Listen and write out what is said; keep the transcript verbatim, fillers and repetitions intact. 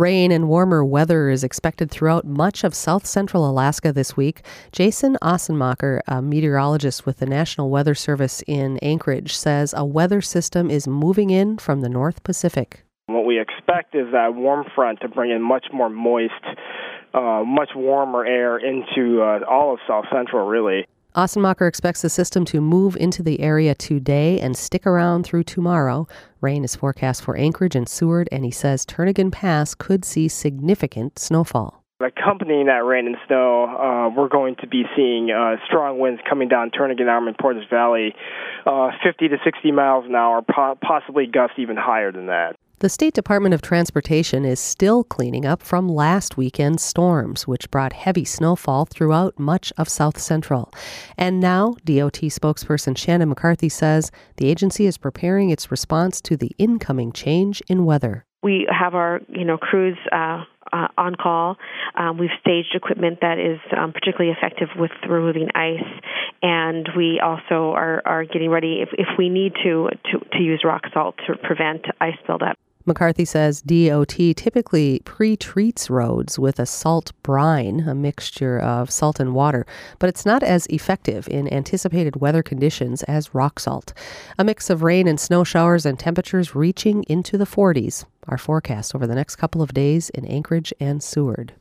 Rain and warmer weather is expected throughout much of south central Alaska this week. Jason Ossenmacher, a meteorologist with the National Weather Service in Anchorage, says a weather system is moving in from the North Pacific. What we expect is that warm front to bring in much more moist, uh, much warmer air into uh, all of south central, really. Ossenmacher expects the system to move into the area today and stick around through tomorrow. Rain is forecast for Anchorage and Seward, and he says Turnagain Pass could see significant snowfall. Accompanying that rain and snow, uh, we're going to be seeing uh, strong winds coming down Turnagain Arm and Portage Valley, uh, fifty to sixty miles an hour, po- possibly gusts even higher than that. The State Department of Transportation is still cleaning up from last weekend's storms, which brought heavy snowfall throughout much of South Central. And now, D O T spokesperson Shannon McCarthy says the agency is preparing its response to the incoming change in weather. We have our, you know, crews uh, uh, on call. Um, we've staged equipment that is um, particularly effective with removing ice, and we also are, are getting ready if, if we need to, to to use rock salt to prevent ice buildup. McCarthy says D O T typically pre-treats roads with a salt brine, a mixture of salt and water, but it's not as effective in anticipated weather conditions as rock salt. A mix of rain and snow showers and temperatures reaching into the forties are forecast over the next couple of days in Anchorage and Seward.